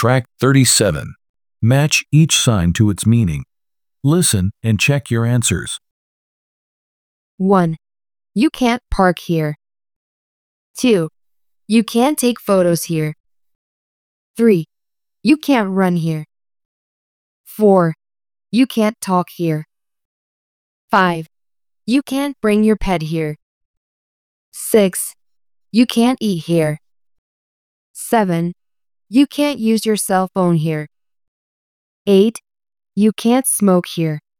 Track 37. Match each sign to its meaning. Listen and check your answers. 1. You can't park here. 2. You can't take photos here. 3. You can't run here. 4. You can't talk here. 5. You can't bring your pet here. 6. You can't eat here. 7. You can't use your cell phone here. 8. You can't smoke here.